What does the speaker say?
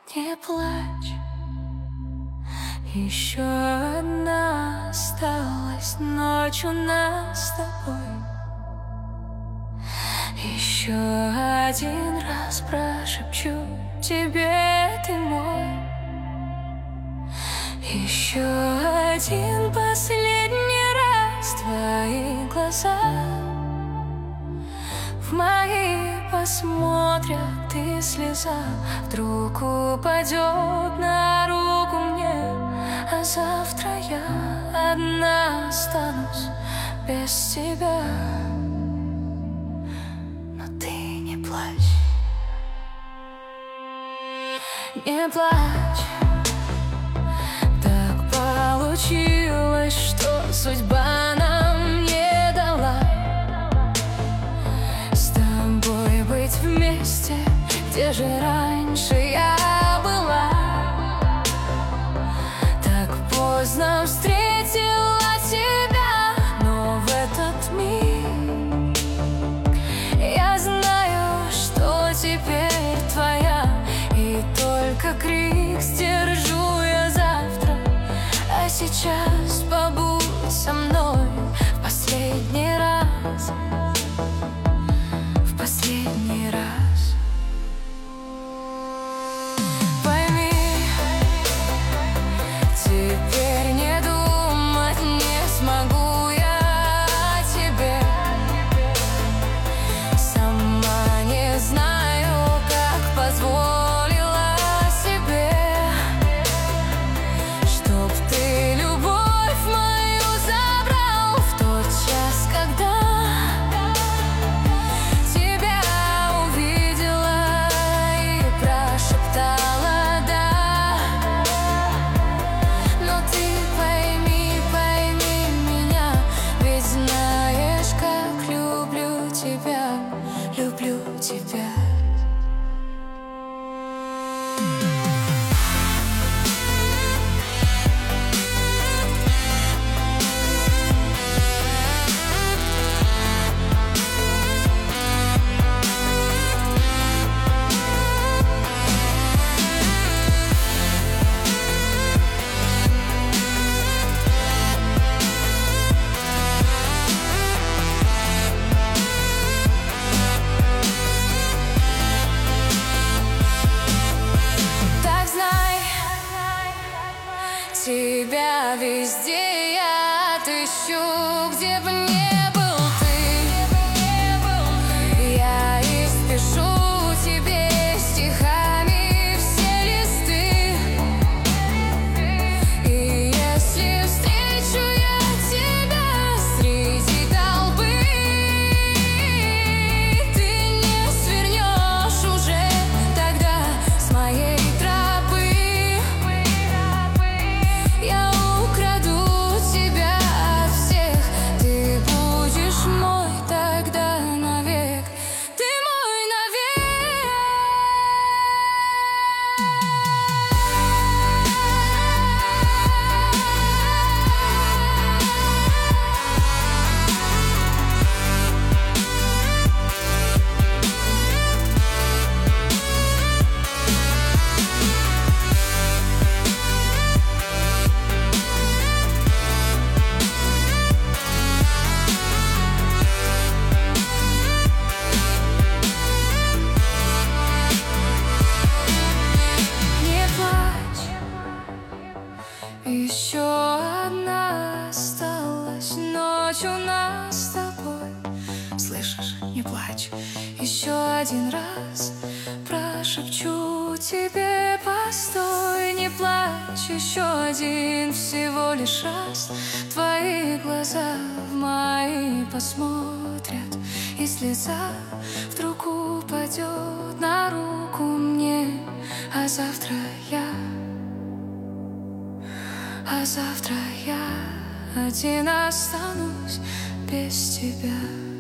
Не плачь, еще одна осталась ночь у нас с тобой. Еще один раз прошепчу тебе, ты мой. Еще один последний раз твои глаза в мои посмотрят, и слеза вдруг упадет на руку мне. А завтра я одна останусь без тебя. Но ты не плачь, не плачь. Так получилось, что судьба нам не дала с тобой быть вместе, где же раньше я была. Так поздно встретила тебя, но в этот миг я знаю, что теперь твоя, и только крик сдержу я завтра. А сейчас побудь со мной в последний раз, в последний раз. Пойми, теперь не думать не смогу я о тебе. Сама не знаю, как позволила себе, чтоб ты любовь мою забрал в тот час, когда тебя увидела и прошептала «да». Но ты пойми, пойми меня, ведь знаешь, как люблю тебя, люблю тебя. Так знай, тебя везде я отыщу, где бы не был ты. Я испишу тебе стихами все листы. И если встречу я тебя среди толпы, ты не свернешь уже тогда с моей тропы. Я украду тебя от всех, ты будешь мой тогда навек. Ты мой навек. Не плачь, еще одна осталась ночь у нас с тобой. Слышишь, не плачь, еще один раз прошепчу тебе постой. Не плачь, еще один всего лишь раз твои глаза в мои посмотрят, и слеза вдруг упадет на руку мне. А завтра я один останусь без тебя.